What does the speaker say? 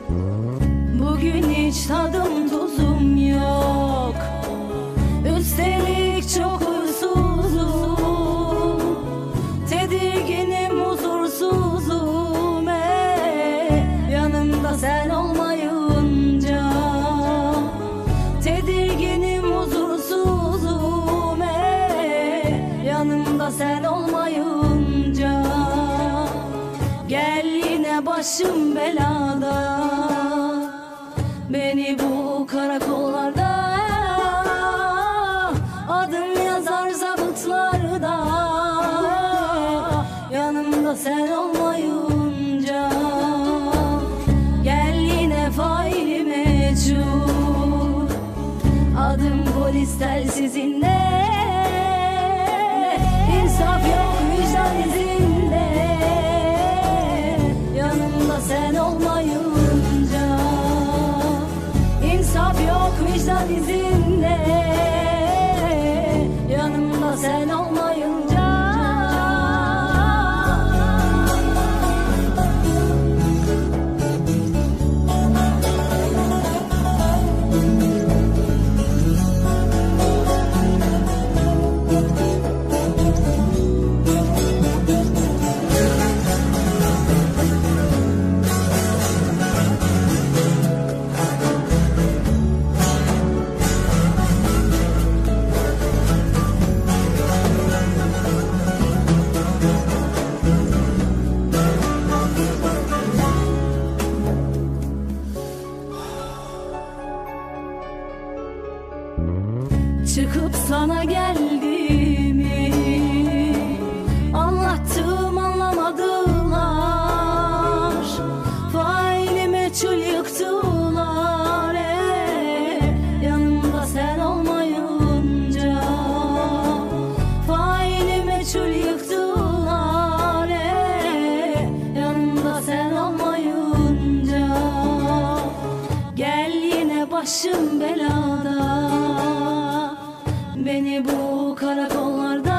Bugün hiç tadım tuzum yok, üstelik çok huysuzum. Tedirginim, huzursuzum, yanımda sen olmayınca. Tedirginim, huzursuzum, yanımda sen olmayınca. Gel yine başım belada, beni bu karakollarda adım yazar zabıtlarda. Yanımda sen olmayınca. Gel yine faili meçhul, adım polis telsizinde. İnsaf yok vicdan izinde, yanımda sen olmayınca. İnsaf yok vicdan izinde, yanımda sen olmayınca. Çıkıp sana geldiğimi anlattım, anlamadılar. Faili meçhul yıktılar, yanımda sen olmayınca. Faili meçhul yıktılar, yanımda sen olmayınca. Gel yine başım belada, beni bu karakollarda